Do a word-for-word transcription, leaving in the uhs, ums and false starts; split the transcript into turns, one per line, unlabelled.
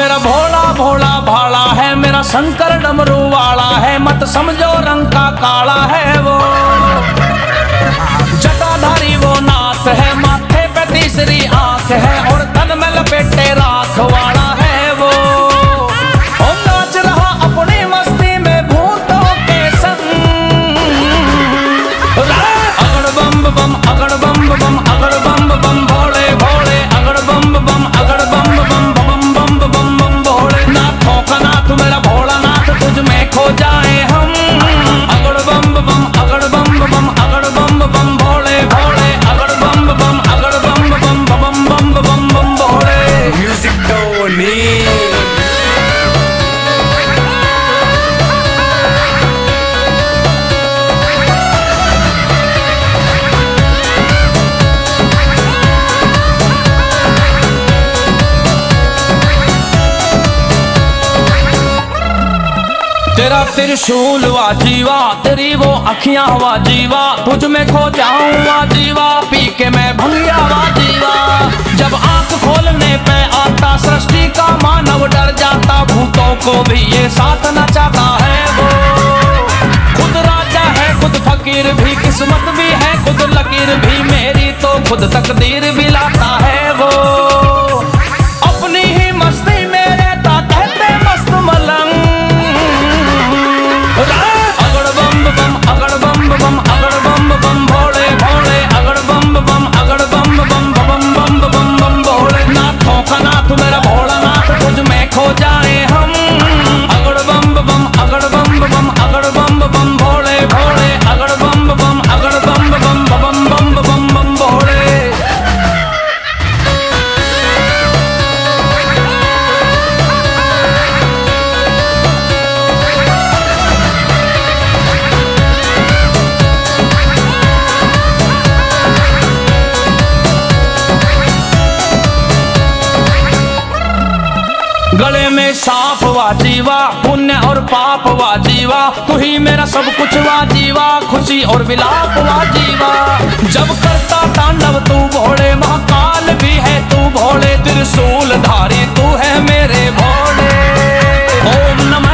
मेरा भोला भोला भाला है, मेरा शंकर डमरू वाला है, मत समझो रंग का काला है वो। जटाधारी वो नाथ है, माथे पे तीसरी आंख है और तन में लपेटे राख वाला है वो। और नाच रहा अपनी मस्ती में भूतों के संग। अगड़ बम बम अगड़ बम बम अगड़ बम बम भोले भोले अगड़ बम बम अगड़ बम बम बम बम बम बम भोले। नाथों का नाथ मेरा भोला नाथ, तुझ में खो जाए हम। अगड़ बम बम अगड़ बम बम अगड़ बम बम भोले भोले अगड़ बम बम अगड़ बम बम बम बम बम बम भोले।
म्यूजिक टोनी
तेरा त्रिशूल वा जीवा, तेरी वो अखियां वा जीवा, तुझ में खो जाऊं वा जीवा, पी के मैं भंगिया वा जीवा। जब आंख खोलने पे आता सृष्टि का मानव डर जाता, भूतों को भी ये साथ नचाता है वो। खुद राजा है खुद फकीर भी, किस्मत भी है खुद लकीर भी, मेरी तो खुद तकदीर भी लाता है वो। अपनी ही मस्ती में रहता कहते मस्त मलंग। अगड़ बम बम अगड़ बम बम अगड़ बम बम भोले भोले अगड़ बम बम अगड़ बम बम बम बम बम बम भोले। नाथों का नाथ मेरा भोला नाथ, तुझ में खो जाए हम। अगड़ बम बम अगड़ बम बम अगड़ बम बम भोले भोले अगड़ बम बम अगड़ बम बम बम बम बम बम भोले। गले में सांप वा जीवा, पुण्य और पाप वा जीवा, तू ही मेरा सब कुछ वा जीवा, खुशी और विलाप वा जीवा। जब करता तांडव तू भोले, महाकाल भी है तू भोले, त्रिशूल धारी तू है मेरे भोले। ओम नमः